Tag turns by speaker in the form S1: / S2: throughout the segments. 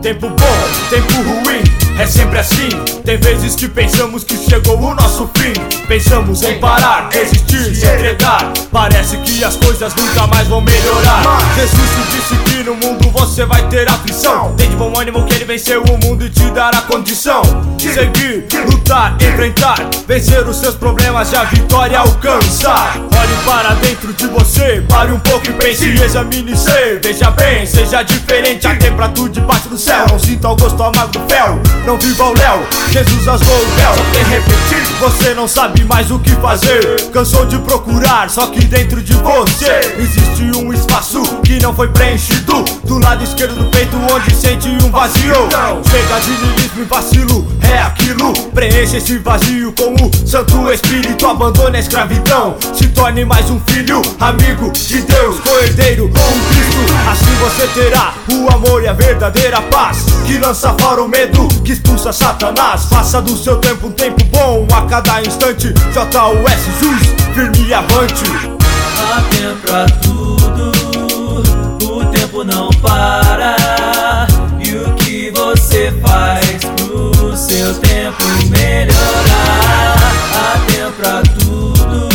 S1: tempo bom, tempo ruim, é sempre assim. Tem vezes que pensamos que chegou o nosso fim. Pensamos em parar, desistir, se entregar. Parece que as coisas nunca mais vão melhorar. Jesus te disse que no mundo você vai ter aflição. Tem de bom ânimo que ele venceu o mundo e te dará condição. Seguir, lutar, enfrentar, vencer os seus problemas e a vitória alcançar. Olhe para dentro de você, pare um pouco e pense, examine-se. Veja bem, seja diferente, há tempo pra tudo debaixo do céu. Não sinta o gosto amargo do fel, não viva o léu. Jesus rasgou o véu, só tem repetir. Você não sabe mais o que fazer, cansou de procurar, só que dentro de você existe um espaço que não foi preenchido. Do lado esquerdo do peito onde sente um vazio. Chega de niilismo e vacilo, é aquilo. Preencha esse vazio com o Santo Espírito. Abandone a escravidão, se torne mais um filho, amigo de Deus, co-herdeiro com Cristo. Assim você terá o amor e a verdadeira paz, que lança fora o medo, que expulsa Satanás. Faça do seu tempo um tempo bom a cada instante. JUS, Jus, firme e avante.
S2: Há tempo pra tudo, o tempo não para. E o que você faz pro seu tempo melhorar? Há tempo pra tudo,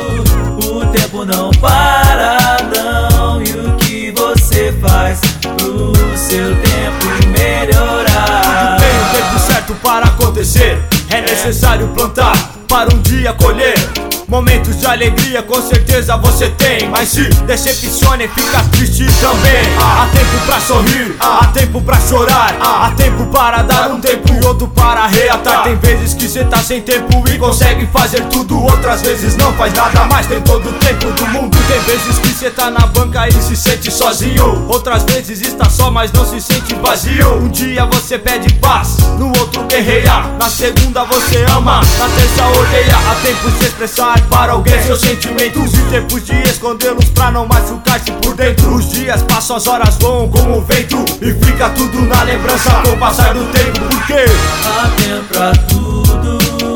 S2: o tempo não para, não. E o que você faz pro seu tempo melhorar?
S1: Tudo tem o tempo certo para acontecer. É necessário plantar para um dia colher. Momentos de alegria com certeza você tem, mas se decepciona e fica triste também. Há tempo pra sorrir, há tempo pra chorar, há tempo para dar um tempo e outro para reatar. Tem vezes que cê tá sem tempo e consegue fazer tudo, outras vezes não faz nada, mas tem todo o tempo do mundo. Tem vezes que cê tá na banca e se sente sozinho, outras vezes está só mas não se sente vazio. Um dia você pede paz, no outro guerreia, na segunda você ama, na terça odeia. Há tempo de se expressar para alguém seus sentimentos e tempos de escondê-los pra não machucar-se por dentro. Os dias passam, as horas voam como o vento e fica tudo na lembrança com o passar do tempo. Porque
S2: há tempo pra tudo,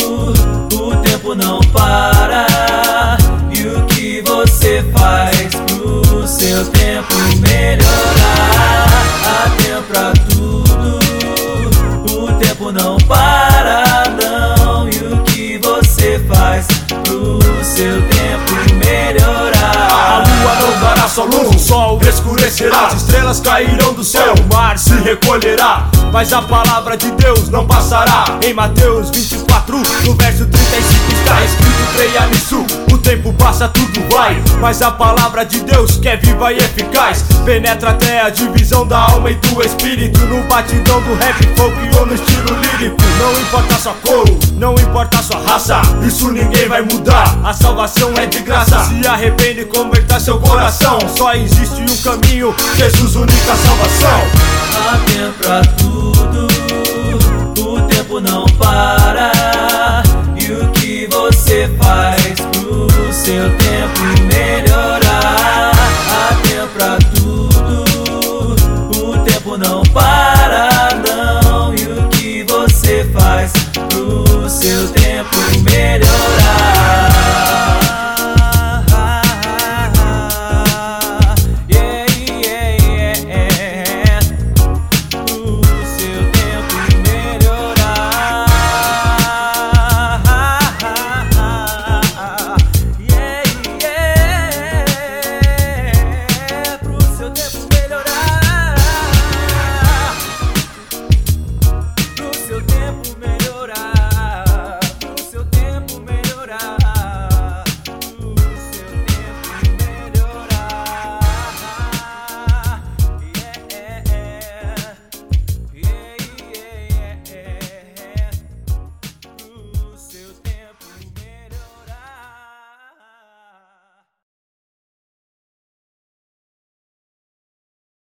S2: o tempo não para. E o que você faz pro seu tempo melhorar? Há tempo pra tudo, o tempo não para, não. E o que você faz pro seu tempo melhorar?
S1: a lua não dará só luz, o sol escurecerá, as estrelas cairão do céu, o mar se recolherá, mas a palavra de Deus não passará. Em Mateus 24, no verso 35 está escrito, creia nisso. O tempo passa, tudo vai, mas a palavra de Deus que é viva e eficaz penetra até a divisão da alma e do espírito. No batidão do rap, folk ou no estilo lírico. Não importa sua cor, não importa sua raça, isso ninguém vai mudar. A salvação é de graça, se arrepende e converta seu coração. Só existe um caminho, Jesus, única salvação.
S2: Há tempo pra tudo, o tempo não para. E o que você faz pro seu tempo melhorar?